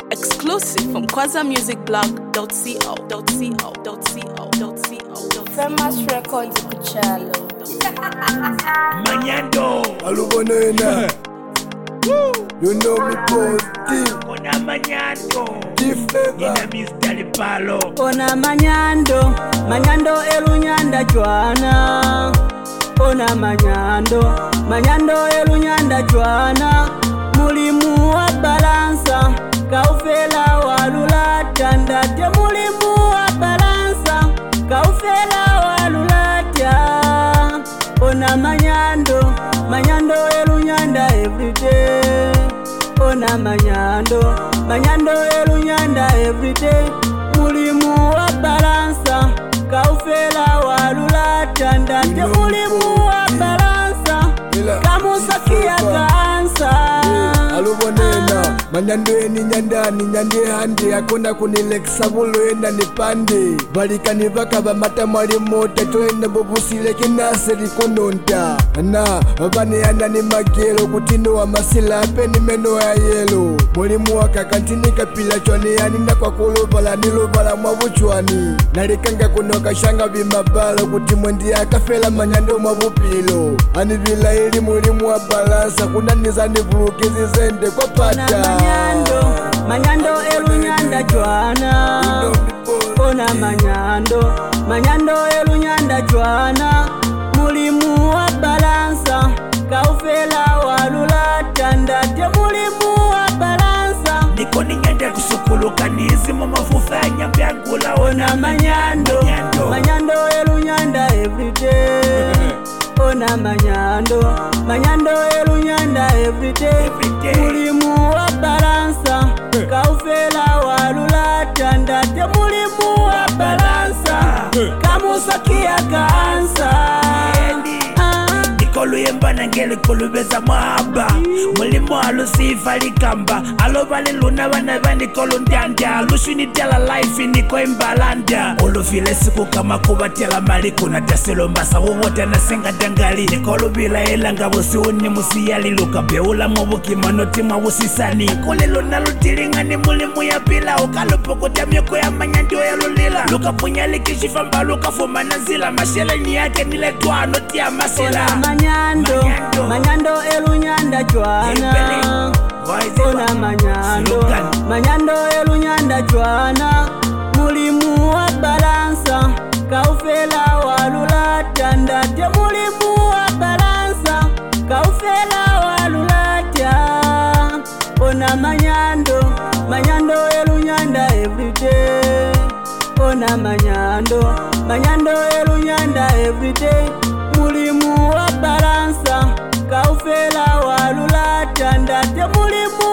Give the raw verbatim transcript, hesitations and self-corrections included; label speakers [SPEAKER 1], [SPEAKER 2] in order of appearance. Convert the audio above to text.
[SPEAKER 1] Exclusive from kwaza music blog dot co dot co.
[SPEAKER 2] Famous Records Kuchalo.
[SPEAKER 3] Manyando.
[SPEAKER 4] Alubonena. You know me positive.
[SPEAKER 3] Ona Manyando.
[SPEAKER 4] Diffeva.
[SPEAKER 3] Ina Mister Palo.
[SPEAKER 5] Ona Manyando. Manyando elunyanda chwana. Ona Manyando. Manyando elunyanda chwana. Mulimu wa balansa. Kaufela walula tanda. Te mulimu wa balansa. Kaufela walula tanda. Ona Manyando. Manyando elunyanda everyday. Ona Manyando. Manyando elunyanda everyday. Mulimu wa balansa. Kaufela walula tanda. Te mulimu wa balansa. Kamusakia kansa.
[SPEAKER 4] Alubonena. Manyando eni nyanda ni nyande hande. Akona kunileksa bulo enda ni pande. Balika ni vaka ba mata mwali mota. Toenda bubusile kinase likononta. Na vane anda ni magelo. Kutino wa masila peni meno ya yelo. Mulimu waka kantini kapila chwani. Anina kwa kulubala nilubala mwabuchwani. Nalikanga kunoka shanga bimabalo. Kutimwendi akafela Manyando mwabupilo. Anivila ili mulimu wa balansa. Kunaniza nivurukizi zende kwa pata.
[SPEAKER 5] Manyando, Manyando elunyanda chwana. Ona Manyando, Manyando elunyanda chwana. Mulimu wa balansa. Kaufela walula tanda. Te mulimu wa balansa.
[SPEAKER 3] Niko ningende kusukuluka nizi mamafufa ya nyambi angula.
[SPEAKER 5] Ona Manyando, Manyando elunyanda everyday. Ona Manyando, Manyando elunyanda everyday. Mulimu wa balansa. Kaufela walula tanda. Te mulimu wa balansa. Kamusakia kansa.
[SPEAKER 3] Nikolu yembana ngeli kulubeza mwaba. Mulimu alusifa likamba. Alobali luna wana vani kolu ndianda. Alushu ni tela life niko imbalanda. Ulufile siku kama kubatela maliku. Na tasilo mbasa uwote na senga dangali. Nikolu bila ilanga wusi uni musiyali. Luka beula mwabuki manoti mwabusisani. Kuli luna lutilinga ni mulimu ya bila. Ukalupo kutamyoko ya Manyando ya lulila. Luka punyali kishifamba luka fumana zila. Mashele ni yake nile tuwa noti ya masila.
[SPEAKER 5] Manyando, Manyando elunyanda chwana. Ona Manyando, Manyando elunyanda chwana. Mulimu wa balansa. Kaufela walula tanda. Te mulimu wa balansa. Kaufela walula tanda. Ona Manyando, Manyando elunyanda everyday. Ona Manyando, Manyando elunyanda everyday. Mulimu wa balansa. Kaufela walula tanda. Te mulimu